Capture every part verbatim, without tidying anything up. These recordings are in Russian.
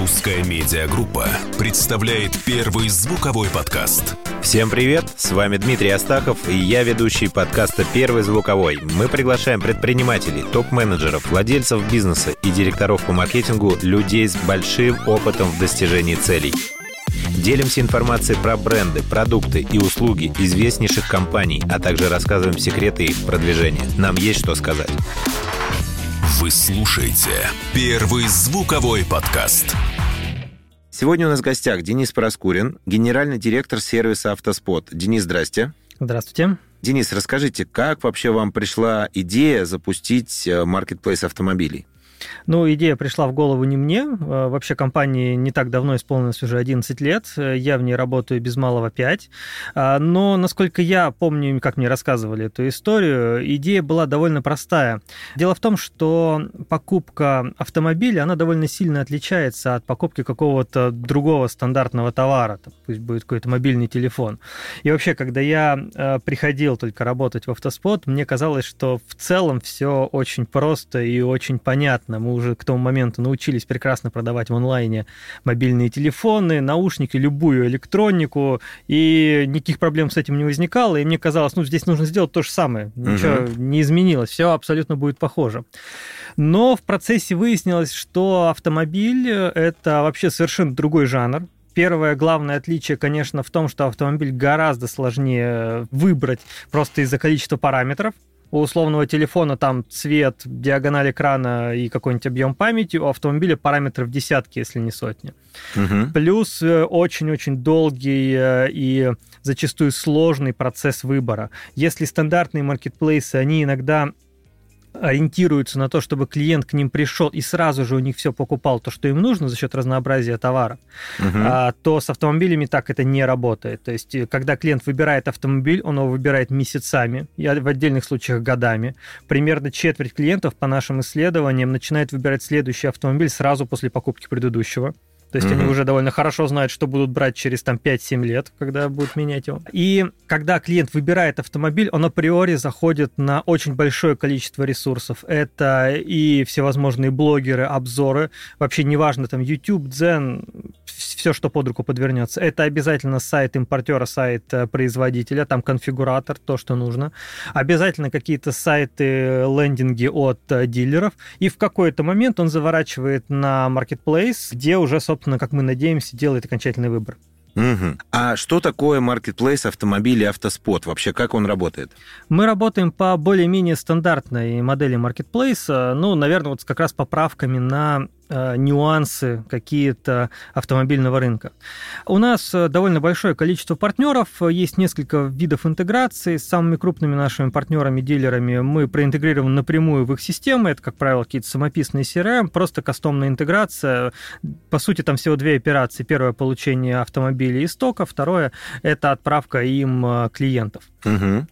Русская медиагруппа представляет первый звуковой подкаст. Всем привет, с вами Дмитрий Астахов, и я ведущий подкаста «Первый звуковой». Мы приглашаем предпринимателей, топ-менеджеров, владельцев бизнеса и директоров по маркетингу, людей с большим опытом в достижении целей. Делимся информацией про бренды, продукты и услуги известнейших компаний, а также рассказываем секреты их продвижения. Нам есть что сказать. Вы слушаете «Первый звуковой подкаст». Сегодня у нас в гостях Денис Проскурин, генеральный директор сервиса «Автоспот». Денис, здрасте. Здравствуйте. Денис, расскажите, как вообще вам пришла идея запустить маркетплейс автомобилей? Ну, идея пришла в голову не мне. Вообще, компании не так давно исполнилось уже одиннадцать лет. Я в ней работаю без малого пять. Но, насколько я помню, как мне рассказывали эту историю, идея была довольно простая. Дело в том, что покупка автомобиля, она довольно сильно отличается от покупки какого-то другого стандартного товара. Пусть будет какой-то мобильный телефон. И вообще, когда я приходил только работать в «Автоспот», мне казалось, что в целом все очень просто и очень понятно. Мы уже к тому моменту научились прекрасно продавать в онлайне мобильные телефоны, наушники, любую электронику, и никаких проблем с этим не возникало. И мне казалось, ну, здесь нужно сделать то же самое. Ничего uh-huh. не изменилось, все абсолютно будет похоже. Но в процессе выяснилось, что автомобиль – это вообще совершенно другой жанр. Первое главное отличие, конечно, в том, что автомобиль гораздо сложнее выбрать просто из-за количества параметров. У условного телефона там цвет, диагональ экрана и какой-нибудь объем памяти, у автомобиля параметров десятки, если не сотни. Угу. Плюс очень-очень долгий и зачастую сложный процесс выбора. Если стандартные маркетплейсы, они иногда ориентируются на то, чтобы клиент к ним пришел и сразу же у них все покупал, то, что им нужно за счет разнообразия товаров, uh-huh. то с автомобилями так это не работает. То есть, когда клиент выбирает автомобиль, он его выбирает месяцами, и в отдельных случаях годами. Примерно четверть клиентов, по нашим исследованиям, начинает выбирать следующий автомобиль сразу после покупки предыдущего. То есть mm-hmm. они уже довольно хорошо знают, что будут брать через там, пять-семь лет, когда будут менять его. И когда клиент выбирает автомобиль, он априори заходит на очень большое количество ресурсов. Это и всевозможные блогеры, обзоры. Вообще неважно, там YouTube, Дзен, все, что под руку подвернется. Это обязательно сайт импортера, сайт производителя, там конфигуратор, то, что нужно. Обязательно какие-то сайты, лендинги от дилеров. И в какой-то момент он заворачивает на маркетплейс, где уже, собственно, как мы надеемся, делает окончательный выбор. Угу. А что такое маркетплейс автомобилей «Автоспот»? Вообще, как он работает? Мы работаем по более-менее стандартной модели маркетплейса, ну, наверное, вот как раз поправками на э, нюансы какие-то автомобильного рынка. У нас довольно большое количество партнеров, есть несколько видов интеграции. С самыми крупными нашими партнерами, дилерами мы проинтегрированы напрямую в их системы. Это, как правило, какие-то самописные си ар эм, просто кастомная интеграция. По сути, там всего две операции. Первое – получение автомобиля из стока, второе – это отправка им клиентов. Угу.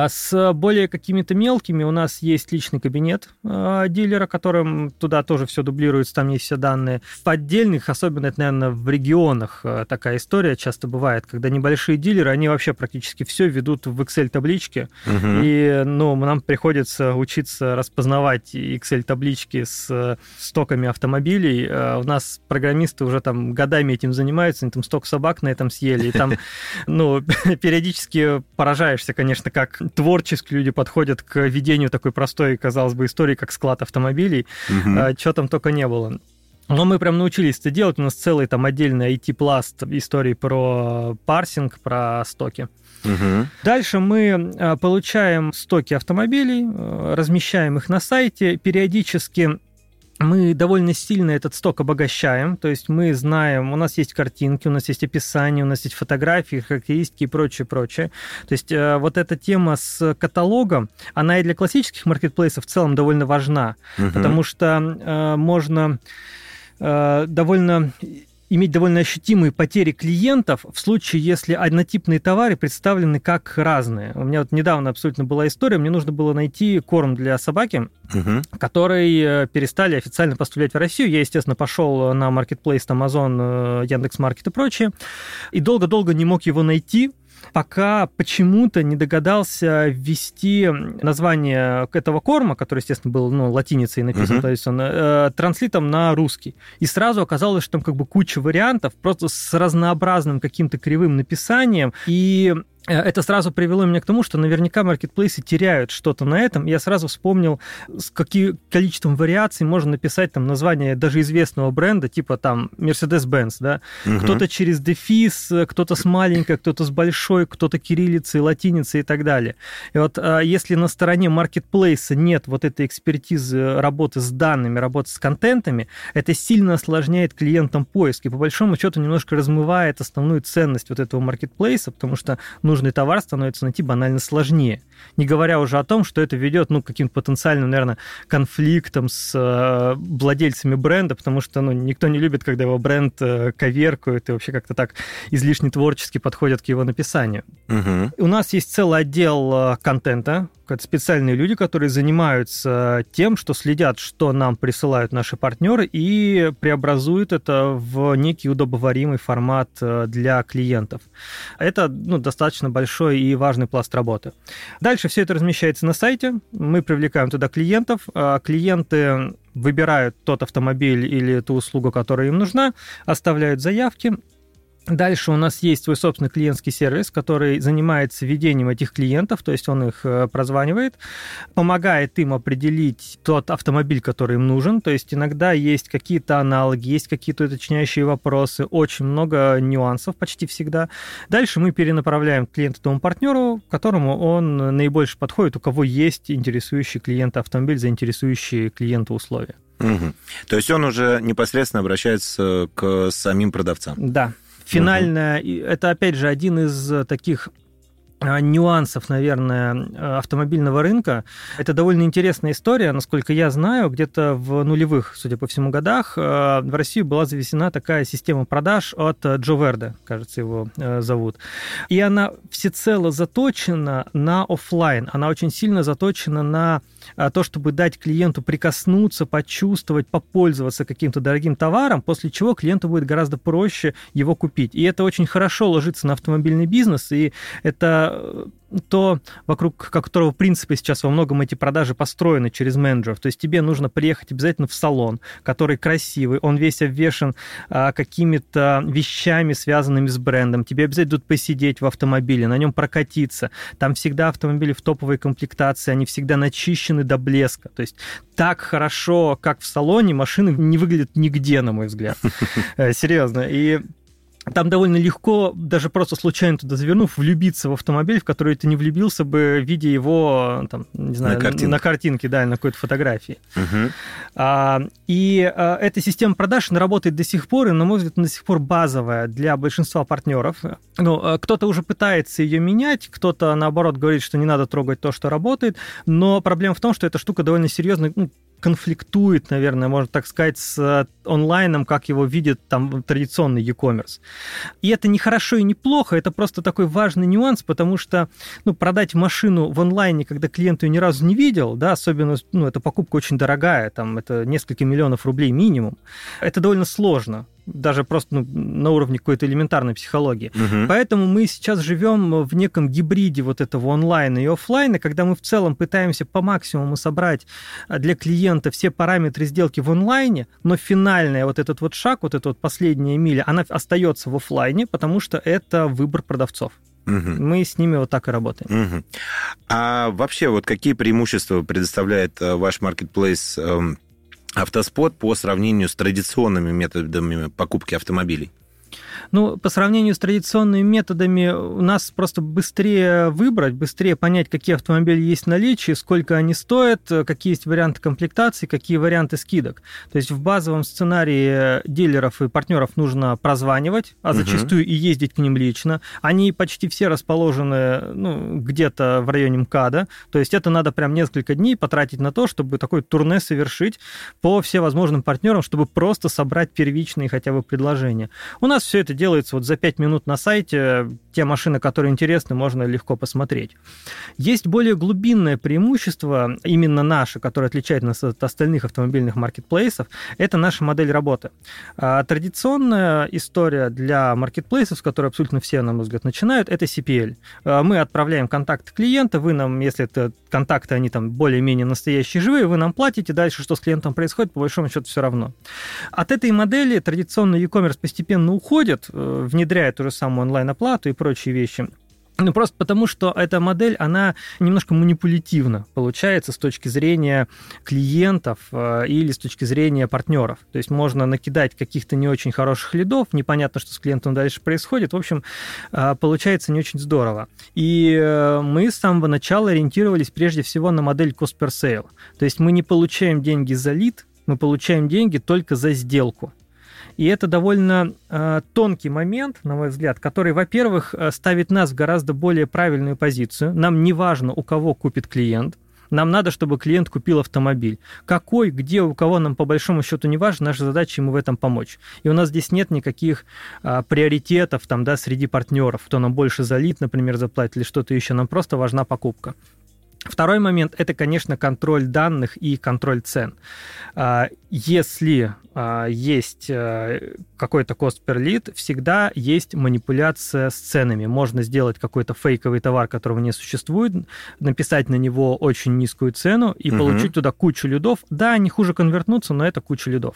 С более какими-то мелкими у нас есть личный кабинет дилера, которым туда тоже все дублируется, там есть все данные. В отдельных, особенно это, наверное, в регионах такая история часто бывает, когда небольшие дилеры, они вообще практически все ведут в Excel-табличке, угу. и ну, нам приходится учиться распознавать Excel-таблички с стоками автомобилей. У нас программисты уже там годами этим занимаются, они там сток собак на этом съели, и там ну, периодически поражаешься, конечно, как творчески люди подходят к ведению такой простой, казалось бы, истории, как склад автомобилей. Угу. Чего там только не было. Но мы прям научились это делать. У нас целый там отдельный ай ти-пласт истории про парсинг, про стоки. Угу. Дальше мы получаем стоки автомобилей, размещаем их на сайте, периодически мы довольно сильно этот сток обогащаем, то есть мы знаем, у нас есть картинки, у нас есть описание, у нас есть фотографии, характеристики и прочее, прочее. То есть вот эта тема с каталогом, она и для классических маркетплейсов в целом довольно важна, угу. потому что э, можно э, довольно... иметь довольно ощутимые потери клиентов в случае, если однотипные товары представлены как разные. У меня вот недавно абсолютно была история, мне нужно было найти корм для собаки, угу. который перестали официально поставлять в Россию. Я, естественно, пошел на маркетплейс Amazon, Яндекс.Маркет и прочее, и долго-долго не мог его найти. пока почему-то не догадался ввести название этого корма, который, естественно, был ну, латиницей написан, uh-huh. то есть он э, транслитом на русский. И сразу оказалось, что там как бы куча вариантов, просто с разнообразным каким-то кривым написанием, и это сразу привело меня к тому, что наверняка маркетплейсы теряют что-то на этом. Я сразу вспомнил, с каким количеством вариаций можно написать там название даже известного бренда, типа там Mercedes-Benz, да? Угу. Кто-то через дефис, кто-то с маленькой, кто-то с большой, кто-то кириллицей, латиницей и так далее. И вот если на стороне маркетплейса нет вот этой экспертизы работы с данными, работы с контентами, это сильно осложняет клиентам поиск. И по большому счету немножко размывает основную ценность вот этого маркетплейса, потому что нужный товар становится найти банально сложнее. Не говоря уже о том, что это ведет ну, к каким-то потенциальным, наверное, конфликтам с э, владельцами бренда, потому что ну, никто не любит, когда его бренд э, коверкуют и вообще как-то так излишне творчески подходят к его написанию. Угу. У нас есть целый отдел э, контента, это специальные люди, которые занимаются тем, что следят, что нам присылают наши партнеры, и преобразуют это в некий удобоваримый формат для клиентов. Это ну, достаточно большой и важный пласт работы. Дальше все это размещается на сайте, мы привлекаем туда клиентов, клиенты выбирают тот автомобиль или ту услугу, которая им нужна, оставляют заявки. Дальше у нас есть свой собственный клиентский сервис, который занимается ведением этих клиентов, то есть он их прозванивает, помогает им определить тот автомобиль, который им нужен, то есть иногда есть какие-то аналоги, есть какие-то уточняющие вопросы, очень много нюансов почти всегда. Дальше мы перенаправляем клиента тому партнеру, которому он наибольше подходит, у кого есть интересующий клиента автомобиль, заинтересующие клиента условия. Угу. То есть он уже непосредственно обращается к самим продавцам? Да. Финальная, uh-huh. это, опять же, один из таких нюансов, наверное, автомобильного рынка. Это довольно интересная история. Насколько я знаю, где-то в нулевых, судя по всему, годах в Россию была завезена такая система продаж от Джо Верде, кажется, его зовут. И она всецело заточена на офлайн. Она очень сильно заточена на то, чтобы дать клиенту прикоснуться, почувствовать, попользоваться каким-то дорогим товаром, после чего клиенту будет гораздо проще его купить. И это очень хорошо ложится на автомобильный бизнес, и это то, вокруг которого, в принципе, сейчас во многом эти продажи построены через менеджеров. То есть тебе нужно приехать обязательно в салон, который красивый, он весь обвешан а, какими-то вещами, связанными с брендом. Тебе обязательно тут посидеть в автомобиле, на нем прокатиться. Там всегда автомобили в топовой комплектации, они всегда начищены до блеска. То есть так хорошо, как в салоне, машины не выглядят нигде, на мой взгляд. Серьезно. И там довольно легко, даже просто случайно туда завернув, влюбиться в автомобиль, в который ты не влюбился бы, видя его, там, не знаю, на, картинке. на картинке, да, на какой-то фотографии. Угу. А, и а, эта система продаж, она работает до сих пор, и, на мой взгляд, до сих пор базовая для большинства партнеров. Ну, кто-то уже пытается ее менять, кто-то, наоборот, говорит, что не надо трогать то, что работает, но проблема в том, что эта штука довольно серьезно, ну, конфликтует, наверное, можно так сказать, с онлайном, как его видит там традиционный e-commerce. И это не хорошо и не плохо, это просто такой важный нюанс, потому что ну, продать машину в онлайне, когда клиент ее ни разу не видел, да, особенно, ну, эта покупка очень дорогая, там, это несколько миллионов рублей минимум, это довольно сложно. Даже просто ну, на уровне какой-то элементарной психологии. Угу. Поэтому мы сейчас живем в неком гибриде вот этого онлайна и офлайна, когда мы в целом пытаемся по максимуму собрать для клиента все параметры сделки в онлайне, но финальный вот этот вот шаг, вот эта вот последняя миля, она остается в офлайне, потому что это выбор продавцов. Угу. Мы с ними вот так и работаем. Угу. А вообще вот какие преимущества предоставляет ваш маркетплейс Автоспот по сравнению с традиционными методами покупки автомобилей? Ну, по сравнению с традиционными методами у нас просто быстрее выбрать, быстрее понять, какие автомобили есть в наличии, сколько они стоят, какие есть варианты комплектации, какие варианты скидок. То есть в базовом сценарии дилеров и партнеров нужно прозванивать, а зачастую угу. и ездить к ним лично. Они почти все расположены ну, где-то в районе МКАДа. То есть это надо прям несколько дней потратить на то, чтобы такое турне совершить по всевозможным партнерам, чтобы просто собрать первичные хотя бы предложения. У нас нас все это делается вот за пять минут на сайте. Те машины, которые интересны, можно легко посмотреть. Есть более глубинное преимущество, именно наше, которое отличает нас от остальных автомобильных маркетплейсов, это наша модель работы. Традиционная история для маркетплейсов, с которой абсолютно все, на мой взгляд, начинают, это си пи эл. Мы отправляем контакты клиента, вы нам, если это контакты, они там более-менее настоящие, живые, вы нам платите, дальше что с клиентом происходит, по большому счету, все равно. От этой модели традиционный e-commerce постепенно уходит, внедряет ту же самую онлайн-оплату и прочие вещи. Ну, просто потому, что эта модель, она немножко манипулятивна, получается, с точки зрения клиентов э, или с точки зрения партнеров. То есть можно накидать каких-то не очень хороших лидов, непонятно, что с клиентом дальше происходит. В общем, э, получается не очень здорово. И э, мы с самого начала ориентировались прежде всего на модель cost per sale. То есть мы не получаем деньги за лид, мы получаем деньги только за сделку. И это довольно э, тонкий момент, на мой взгляд, который, во-первых, ставит нас в гораздо более правильную позицию. Нам не важно, у кого купит клиент. Нам надо, чтобы клиент купил автомобиль. Какой, где, у кого, нам по большому счету не важно. Наша задача ему в этом помочь. И у нас здесь нет никаких а, приоритетов там, да, среди партнеров. Кто нам больше за лид, например, заплатит или что-то еще. Нам просто важна покупка. Второй момент – это, конечно, контроль данных и контроль цен. Если есть какой-то cost per lead, всегда есть манипуляция с ценами. Можно сделать какой-то фейковый товар, которого не существует, написать на него очень низкую цену и угу. получить туда кучу лидов. Да, они хуже конвертнутся, но это куча лидов.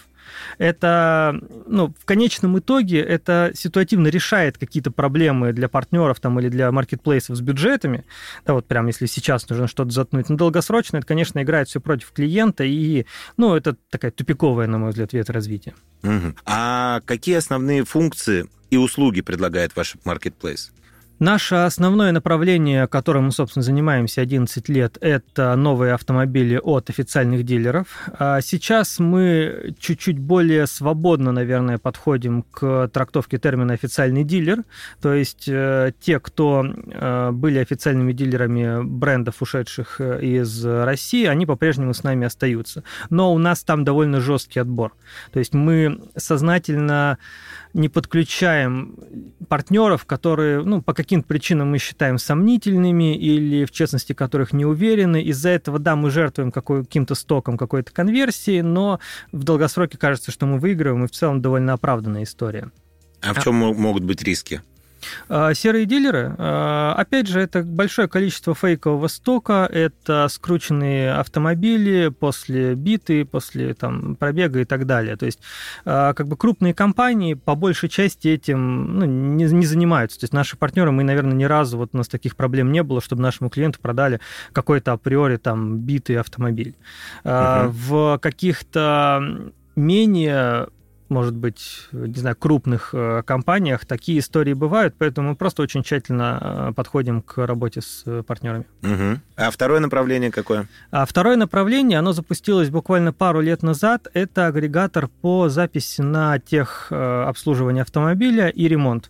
Это, ну, в конечном итоге это ситуативно решает какие-то проблемы для партнеров там, или для маркетплейсов с бюджетами. Да, вот прям если сейчас нужно что-то заткнуть. Но долгосрочно это, конечно, играет все против клиента, и, ну, это такая тупиковая, на мой взгляд, ветвь развития. Угу. А какие основные функции и услуги предлагает ваш маркетплейс? Наше основное направление, которым мы, собственно, занимаемся одиннадцать лет, это новые автомобили от официальных дилеров. Сейчас мы чуть-чуть более свободно, наверное, подходим к трактовке термина «официальный дилер». То есть те, кто были официальными дилерами брендов, ушедших из России, они по-прежнему с нами остаются. Но у нас там довольно жесткий отбор. То есть мы сознательно не подключаем партнеров, которые, ну, по каким-то причинам мы считаем сомнительными или в честности которых не уверены. Из-за этого, да, мы жертвуем каким-то стоком какой-то конверсии, но в долгосроке кажется, что мы выигрываем, и в целом довольно оправданная история. А в чем а... могут быть риски? Серые дилеры, опять же, это большое количество фейкового стока, это скрученные автомобили после биты, после там, пробега и так далее. То есть как бы крупные компании по большей части этим ну, не, не занимаются. То есть наши партнеры, мы, наверное, ни разу, вот у нас таких проблем не было, чтобы нашему клиенту продали какой-то априори там битый автомобиль. Uh-huh. В каких-то менее... может быть, не знаю, крупных компаниях такие истории бывают, поэтому мы просто очень тщательно подходим к работе с партнерами. Угу. А второе направление какое? А второе направление, оно запустилось буквально пару лет назад, это агрегатор по записи на техобслуживание автомобиля и ремонт.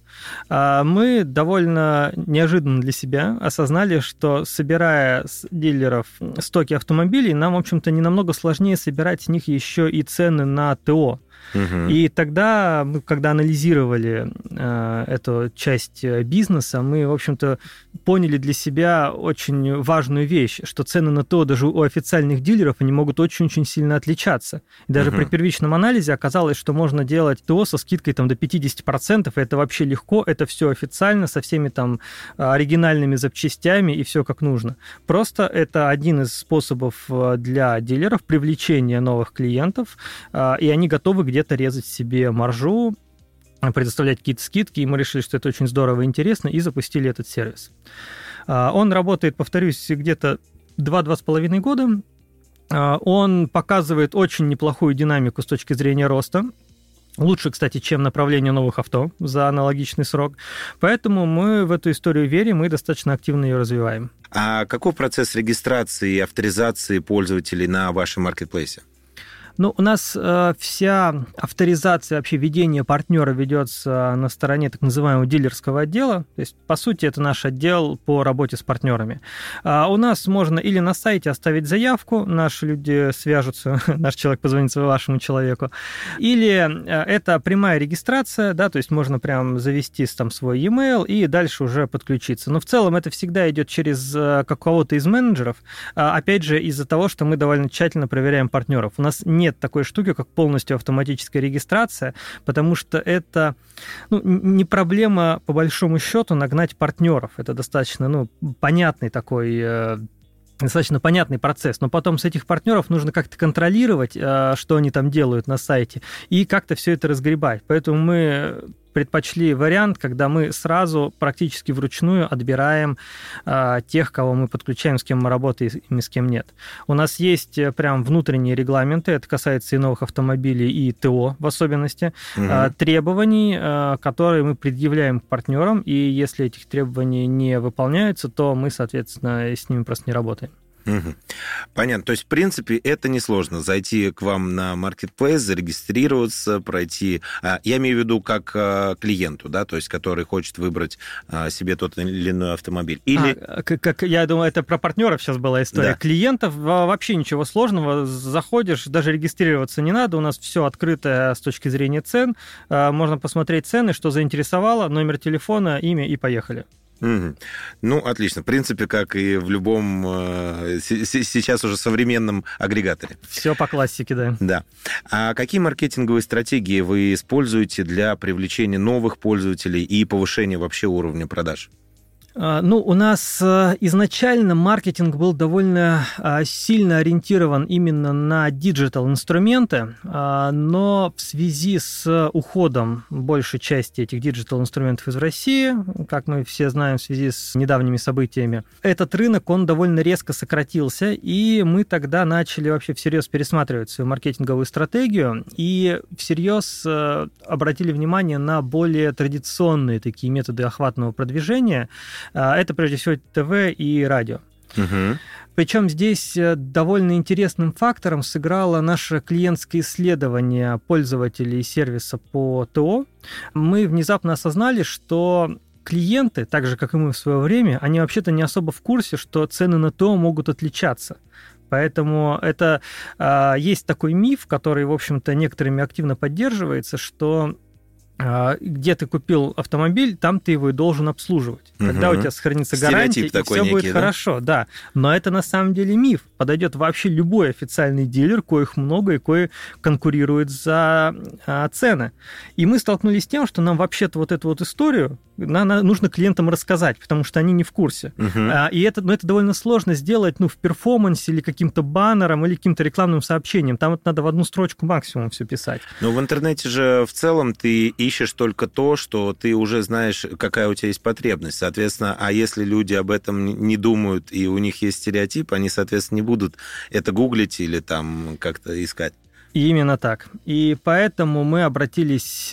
Мы довольно неожиданно для себя осознали, что, собирая с дилеров стоки автомобилей, нам, в общем-то, не намного сложнее собирать с них еще и цены на ТО. Угу. И тогда, мы, когда анализировали э, эту часть бизнеса, мы, в общем-то, поняли для себя очень важную вещь, что цены на ТО даже у официальных дилеров, они могут очень-очень сильно отличаться. И даже угу. при первичном анализе оказалось, что можно делать ТО со скидкой там, до пятьдесят процентов, и это вообще легко, это все официально, со всеми там оригинальными запчастями, и все как нужно. Просто это один из способов для дилеров привлечения новых клиентов, и они готовы к где-то резать себе маржу, предоставлять какие-то скидки, и мы решили, что это очень здорово и интересно, и запустили этот сервис. Он работает, повторюсь, где-то два-два с половиной года. Он показывает очень неплохую динамику с точки зрения роста. Лучше, кстати, чем направление новых авто за аналогичный срок. Поэтому мы в эту историю верим и достаточно активно ее развиваем. А каков процесс регистрации и авторизации пользователей на вашем маркетплейсе? Ну, у нас э, вся авторизация, вообще ведение партнера ведется на стороне так называемого дилерского отдела. То есть, по сути, это наш отдел по работе с партнерами. А у нас можно или на сайте оставить заявку, наши люди свяжутся, наш человек позвонит вашему человеку, или это прямая регистрация, да, то есть можно прям завести там свой e-mail и дальше уже подключиться. Но в целом это всегда идет через кого-то из менеджеров, опять же, из-за того, что мы довольно тщательно проверяем партнеров. У нас нет такой штуки, как полностью автоматическая регистрация, потому что это ну, не проблема, по большому счету, нагнать партнеров. Это достаточно ну, понятный такой... достаточно понятный процесс, но потом с этих партнеров нужно как-то контролировать, что они там делают на сайте, и как-то все это разгребать. Поэтому мы предпочли вариант, когда мы сразу практически вручную отбираем а, тех, кого мы подключаем, с кем мы работаем и с кем нет. У нас есть прям внутренние регламенты, это касается и новых автомобилей, и ТО в особенности, угу. а, требований, а, которые мы предъявляем к партнерам, и если этих требований не выполняются, то мы, соответственно, с ними просто не работаем. Угу. Понятно. То есть, в принципе, это несложно. Зайти к вам на Marketplace, зарегистрироваться, пройти... Я имею в виду как клиенту, да, то есть, который хочет выбрать себе тот или иной автомобиль. Или... А, как, я думаю, это про партнеров сейчас была история. Да. Клиентов вообще ничего сложного. Заходишь, даже регистрироваться не надо. У нас все открыто с точки зрения цен. Можно посмотреть цены, что заинтересовало, номер телефона, имя и поехали. Угу. Ну, отлично. В принципе, как и в любом э, сейчас уже современном агрегаторе. Все по классике, да. Да. А какие маркетинговые стратегии вы используете для привлечения новых пользователей и повышения вообще уровня продаж? Ну, у нас изначально маркетинг был довольно сильно ориентирован именно на диджитал-инструменты, но в связи с уходом большей части этих диджитал-инструментов из России, как мы все знаем в связи с недавними событиями, этот рынок, он довольно резко сократился, и мы тогда начали вообще всерьез пересматривать свою маркетинговую стратегию и всерьез обратили внимание на более традиционные такие методы охватного продвижения. Это, прежде всего, ТВ и радио. Угу. Причем здесь довольно интересным фактором сыграло наше клиентское исследование пользователей сервиса по ТО. Мы внезапно осознали, что клиенты, так же, как и мы в свое время, они вообще-то не особо в курсе, что цены на ТО могут отличаться. Поэтому это а, есть такой миф, который, в общем-то, некоторыми активно поддерживается, что где ты купил автомобиль, там ты его и должен обслуживать. Угу. Когда у тебя сохранится гарантия, и все некий, будет да? хорошо. Да. Но это на самом деле миф. Подойдет вообще любой официальный дилер, коих много и кои конкурируют за а, цены. И мы столкнулись с тем, что нам вообще-то вот эту вот историю на, на, нужно клиентам рассказать, потому что они не в курсе. Угу. А, и это, ну, это довольно сложно сделать ну, в перформансе или каким-то баннером или каким-то рекламным сообщением. Там это надо в одну строчку максимум все писать. Но в интернете же в целом ты ищешь только то, что ты уже знаешь, какая у тебя есть потребность. Соответственно, а если люди об этом не думают, и у них есть стереотип, они, соответственно, не будут это гуглить или там как-то искать. Именно так. И поэтому мы обратились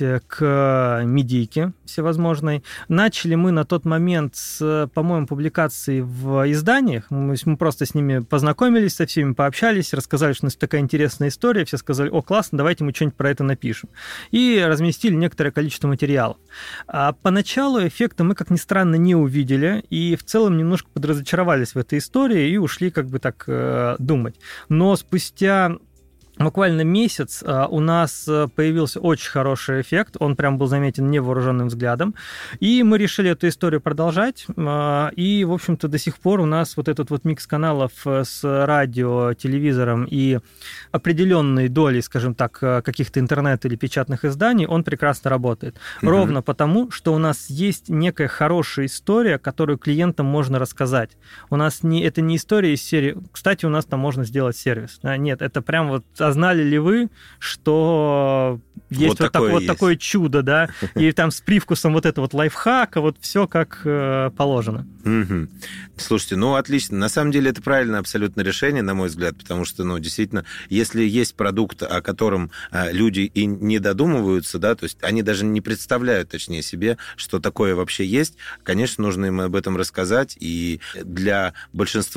к медийке всевозможной. Начали мы на тот момент с, по-моему, публикаций в изданиях. Мы, мы просто с ними познакомились, со всеми пообщались, рассказали, что у нас такая интересная история. Все сказали: о, классно, давайте мы что-нибудь про это напишем. И разместили некоторое количество материалов. А поначалу эффекта мы, как ни странно, не увидели. И в целом немножко подразочаровались в этой истории и ушли как бы так э, думать. Но спустя... буквально месяц у нас появился очень хороший эффект, он прям был заметен невооруженным взглядом, и мы решили эту историю продолжать, и, в общем-то, до сих пор у нас вот этот вот микс каналов с радио, телевизором и определенной долей, скажем так, каких-то интернет- или печатных изданий, он прекрасно работает. Mm-hmm. Ровно потому, что у нас есть некая хорошая история, которую клиентам можно рассказать. У нас не, это не история из серии, кстати, у нас там можно сделать сервис. Нет, это прям вот... А знали ли вы, что есть вот, вот, такое, так, вот есть. такое чудо, да, и там с привкусом вот этого вот лайфхака, вот все как э, положено. Угу. Слушайте, ну отлично. На самом деле это правильное абсолютно решение, на мой взгляд, потому что, ну, действительно, если есть продукт, о котором люди и не додумываются, да, то есть они даже не представляют, точнее, себе, что такое вообще есть, конечно, нужно им об этом рассказать, и для большинства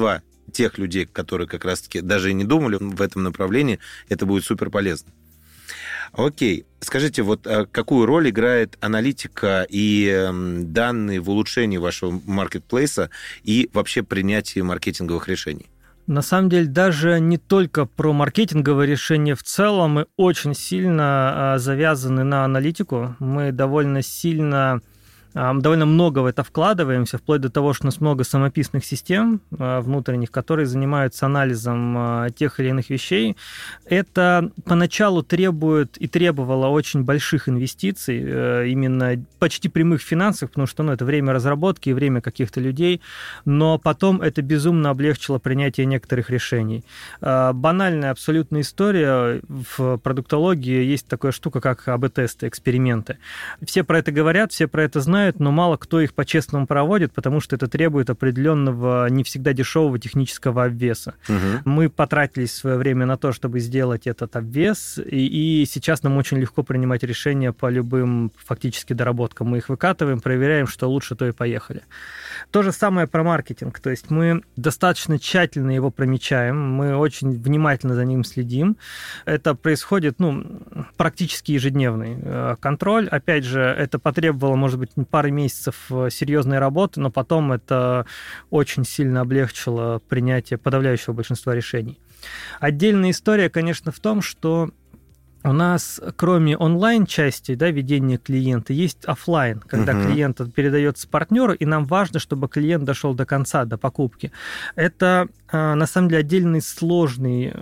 тех людей, которые как раз-таки даже и не думали в этом направлении, это будет супер полезно. Окей. Скажите, вот какую роль играет аналитика и данные в улучшении вашего маркетплейса и вообще принятии маркетинговых решений? На самом деле, даже не только про маркетинговые решения в целом, мы очень сильно завязаны на аналитику. Мы довольно сильно... довольно много в это вкладываемся, вплоть до того, что у нас много самописных систем внутренних, которые занимаются анализом тех или иных вещей. Это поначалу требует и требовало очень больших инвестиций, именно почти прямых финансов, потому что ну, это время разработки и время каких-то людей, но потом это безумно облегчило принятие некоторых решений. Банальная абсолютная история в продуктологии, есть такая штука, как эй би тесты, эксперименты. Все про это говорят, все про это знают, но мало кто их по-честному проводит, потому что это требует определенного, не всегда дешевого технического обвеса. Угу. Мы потратили свое время на то, чтобы сделать этот обвес, и, и сейчас нам очень легко принимать решения по любым фактически доработкам. Мы их выкатываем, проверяем, что лучше, то и поехали. То же самое про маркетинг. То есть мы достаточно тщательно его промечаем, мы очень внимательно за ним следим. Это происходит ну, практически ежедневный контроль. Опять же, это потребовало, может быть, пары месяцев серьезной работы, но потом это очень сильно облегчило принятие подавляющего большинства решений. Отдельная история, конечно, в том, что у нас, кроме онлайн-части, да, ведения клиента, есть офлайн, когда uh-huh. клиент передается партнеру, и нам важно, чтобы клиент дошел до конца, до покупки. Это, на самом деле, отдельный сложный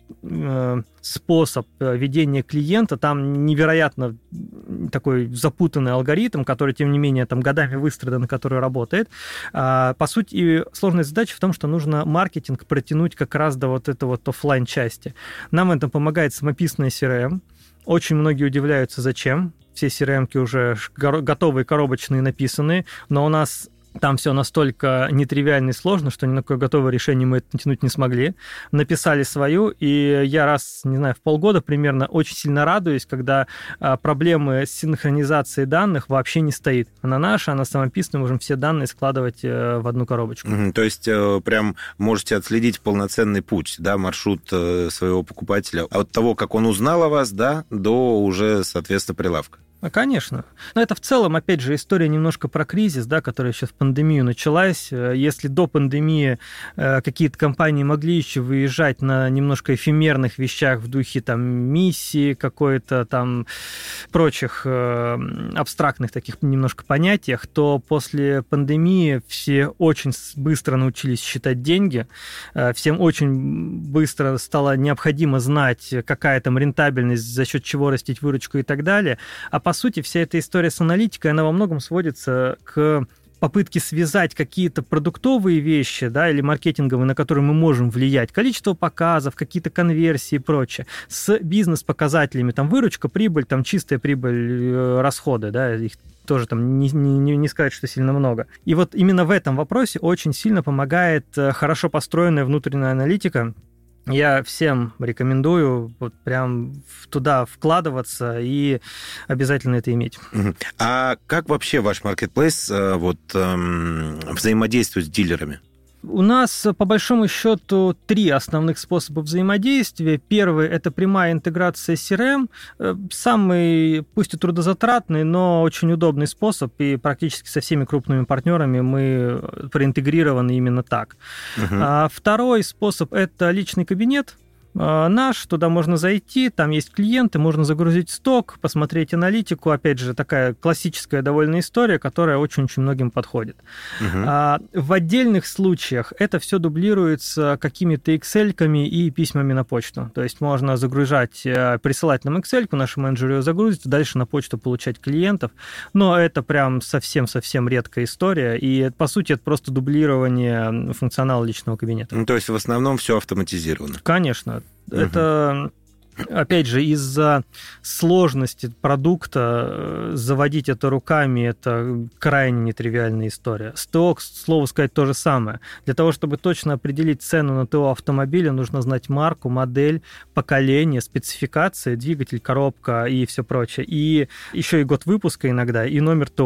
способ ведения клиента, там невероятно такой запутанный алгоритм, который, тем не менее, там годами выстрадан, который работает. По сути, сложная задача в том, что нужно маркетинг протянуть как раз до вот этой вот офлайн-части. Нам это помогает самописная си ар эм. Очень многие удивляются, зачем. Все си ар эм-ки уже готовые, коробочные, написанные, но у нас там все настолько нетривиально и сложно, что ни на какое готовое решение мы это натянуть не смогли. Написали свою, и я раз, не знаю, в полгода примерно очень сильно радуюсь, когда проблемы с синхронизацией данных вообще не стоит. Она наша, она самописная, можем все данные складывать в одну коробочку. Mm-hmm. То есть прям можете отследить полноценный путь, да, маршрут своего покупателя от того, как он узнал о вас, да, до уже, соответственно, прилавка. Конечно. Но это в целом, опять же, история немножко про кризис, да, которая сейчас в пандемию началась. Если до пандемии какие-то компании могли еще выезжать на немножко эфемерных вещах в духе там миссии, какой-то там прочих абстрактных таких немножко понятиях, то после пандемии все очень быстро научились считать деньги, всем очень быстро стало необходимо знать, какая там рентабельность, за счет чего растить выручку и так далее. А по сути, вся эта история с аналитикой, она во многом сводится к попытке связать какие-то продуктовые вещи, да, или маркетинговые, на которые мы можем влиять, количество показов, какие-то конверсии и прочее, с бизнес-показателями, там, выручка, прибыль, там, чистая прибыль, расходы, да, их тоже там не, не, не сказать, что сильно много. И вот именно в этом вопросе очень сильно помогает хорошо построенная внутренняя аналитика. Я всем рекомендую вот прям туда вкладываться и обязательно это иметь. А как вообще ваш маркетплейс вот, эм, взаимодействует с дилерами? У нас, по большому счету, три основных способа взаимодействия. Первый – это прямая интеграция с си ар эм. Самый, пусть и трудозатратный, но очень удобный способ, и практически со всеми крупными партнерами мы проинтегрированы именно так. Угу. А второй способ – это личный кабинет наш, туда можно зайти, там есть клиенты, можно загрузить сток, посмотреть аналитику. Опять же, такая классическая довольно история, которая очень-очень многим подходит. Угу. А в отдельных случаях это все дублируется какими-то Excel-ками и письмами на почту. То есть можно загружать, присылать нам Excel-ку, наши менеджеры ее загрузят, дальше на почту получать клиентов. Но это прям совсем-совсем редкая история, и, по сути, это просто дублирование функционала личного кабинета. Ну, то есть в основном все автоматизировано? Конечно. Это, опять же, из-за сложности продукта заводить это руками – это крайне нетривиальная история. с ТО, к слову сказать, то же самое. Для того, чтобы точно определить цену на ТО автомобиля, нужно знать марку, модель, поколение, спецификации, двигатель, коробка и все прочее. И еще и год выпуска иногда, и номер ТО.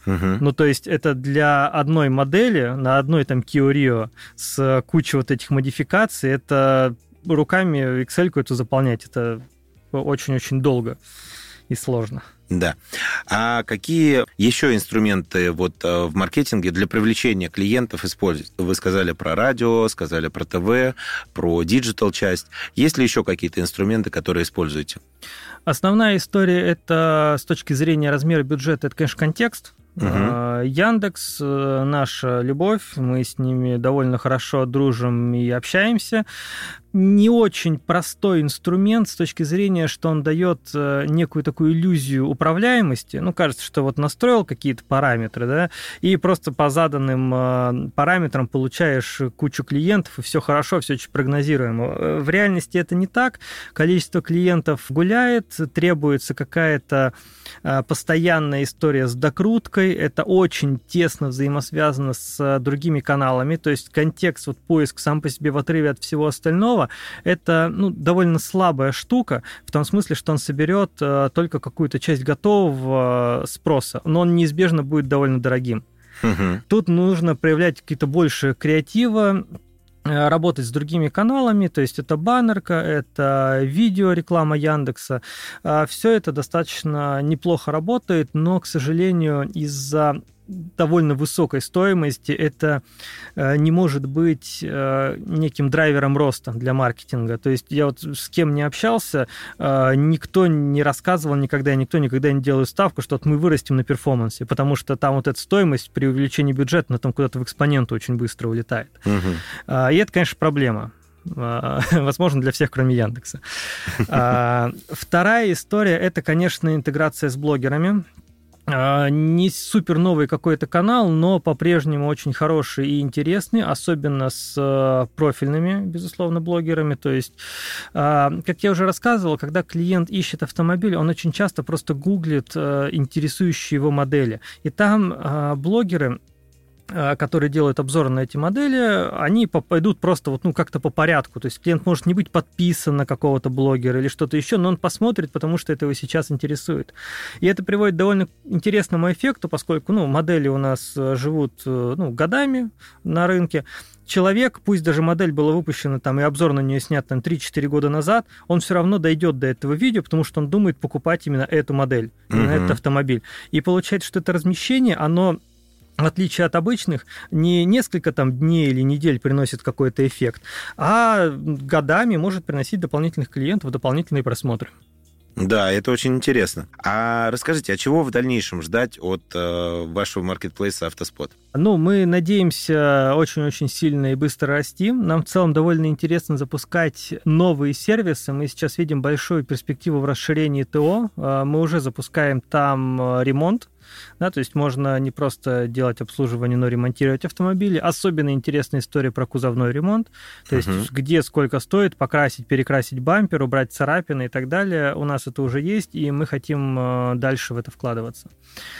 Угу. Ну, то есть это для одной модели, на одной там Kia Rio с кучей вот этих модификаций, это руками Excel-ку эту заполнять, это очень-очень долго и сложно. Да. А какие еще инструменты вот в маркетинге для привлечения клиентов используют? Вы сказали про радио, сказали про ТВ, про диджитал-часть. Есть ли еще какие-то инструменты, которые используете? Основная история – это с точки зрения размера бюджета, это, конечно, контекст. Uh-huh. Яндекс, наша любовь, мы с ними довольно хорошо дружим и общаемся. Не очень простой инструмент с точки зрения, что он дает некую такую иллюзию управляемости. Ну, кажется, что вот настроил какие-то параметры, да, и просто по заданным параметрам получаешь кучу клиентов, и все хорошо, все очень прогнозируемо. В реальности это не так. Количество клиентов гуляет, требуется какая-то постоянная история с докруткой. Это очень тесно взаимосвязано с другими каналами. То есть контекст, вот поиск сам по себе в отрыве от всего остального, это ну, довольно слабая штука, в том смысле, что он соберет э, только какую-то часть готового э, спроса, но он неизбежно будет довольно дорогим. Угу. Тут нужно проявлять какие-то больше креатива, э, работать с другими каналами, то есть это баннерка, это видео, реклама Яндекса. Э, все это достаточно неплохо работает, но, к сожалению, из-за довольно высокой стоимости это э, не может быть э, неким драйвером роста для маркетинга. То есть я вот с кем не общался, э, никто не рассказывал никогда, никто никогда не делает ставку, что вот мы вырастем на перформансе, потому что там вот эта стоимость при увеличении бюджета, она там куда-то в экспоненту очень быстро улетает. Угу. Э, и это, конечно, проблема. Возможно, для всех, кроме Яндекса. Э, вторая история – это, конечно, интеграция с блогерами. Не супер новый какой-то канал, но по-прежнему очень хороший и интересный, особенно с профильными, безусловно, блогерами. То есть, как я уже рассказывал, когда клиент ищет автомобиль, он очень часто просто гуглит интересующие его модели. И там блогеры, которые делают обзоры на эти модели, они пойдут просто вот, ну, как-то по порядку. То есть клиент может не быть подписан на какого-то блогера или что-то еще, но он посмотрит, потому что это его сейчас интересует. И это приводит к довольно интересному эффекту, поскольку ну, модели у нас живут ну, годами на рынке. Человек, пусть даже модель была выпущена, там, и обзор на нее снят там, три-четыре года назад, он все равно дойдет до этого видео, потому что он думает покупать именно эту модель, именно uh-huh. этот автомобиль. И получается, что это размещение, оно в отличие от обычных, не несколько там дней или недель приносит какой-то эффект, а годами может приносить дополнительных клиентов, дополнительные просмотры. Да, это очень интересно. А расскажите, а чего в дальнейшем ждать от э, вашего маркетплейса «Автоспот»? Ну, мы надеемся очень-очень сильно и быстро расти. Нам в целом довольно интересно запускать новые сервисы. Мы сейчас видим большую перспективу в расширении ТО. Мы уже запускаем там ремонт. Да, то есть можно не просто делать обслуживание, но ремонтировать автомобили. Особенно интересная история про кузовной ремонт. То есть uh-huh. где сколько стоит покрасить, перекрасить бампер, убрать царапины и так далее. У нас это уже есть, и мы хотим дальше в это вкладываться.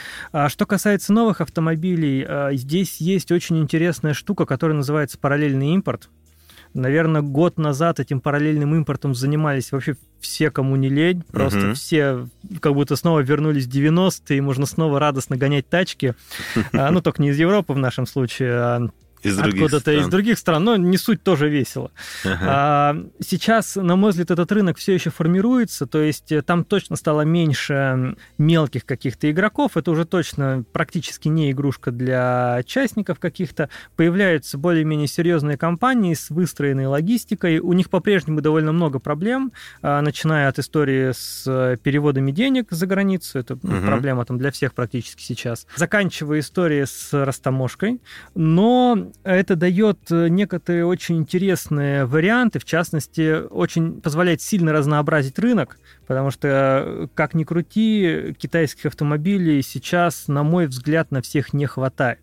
Что касается новых автомобилей, здесь есть очень интересная штука, которая называется параллельный импорт. Наверное, год назад этим параллельным импортом занимались вообще все, кому не лень. Просто uh-huh. все как будто снова вернулись в девяностые, и можно снова радостно гонять тачки. Ну, только не из Европы в нашем случае, а из других откуда-то стран. из других стран, но не суть, тоже весело. Uh-huh. Сейчас, на мой взгляд, этот рынок все еще формируется, то есть там точно стало меньше мелких каких-то игроков, это уже точно практически не игрушка для частников каких-то, появляются более-менее серьезные компании с выстроенной логистикой, у них по-прежнему довольно много проблем, начиная от истории с переводами денег за границу, это uh-huh. проблема там для всех практически сейчас, заканчивая историей с растаможкой, но это дает некоторые очень интересные варианты, в частности, очень позволяет сильно разнообразить рынок, потому что, как ни крути, китайских автомобилей сейчас, на мой взгляд, на всех не хватает.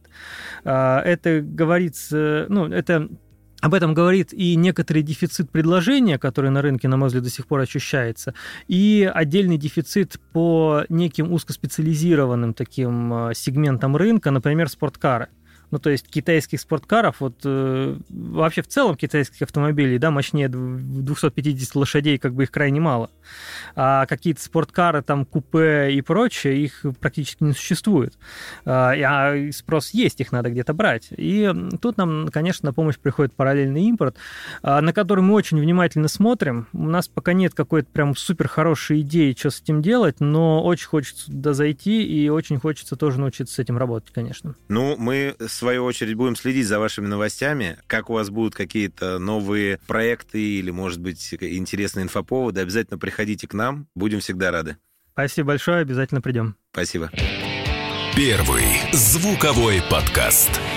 Это говорится, ну, это... Об этом говорит и некоторый дефицит предложения, который на рынке, на мой взгляд, до сих пор ощущается, и отдельный дефицит по неким узкоспециализированным таким сегментам рынка, например, спорткары. Ну, то есть китайских спорткаров, вот э, вообще в целом китайских автомобилей, да, мощнее двести пятьдесят лошадей, как бы их крайне мало. А какие-то спорткары, там, купе и прочее, их практически не существует. А, а спрос есть, их надо где-то брать. И тут нам, конечно, на помощь приходит параллельный импорт, а, на который мы очень внимательно смотрим. У нас пока нет какой-то прям супер хорошей идеи, что с этим делать, но очень хочется туда зайти и очень хочется тоже научиться с этим работать, конечно. Ну, мы, в свою очередь, будем следить за вашими новостями. Как у вас будут какие-то новые проекты или, может быть, интересные инфоповоды, обязательно приходите к нам. Будем всегда рады. Спасибо большое, обязательно придем. Спасибо. Первый звуковой подкаст.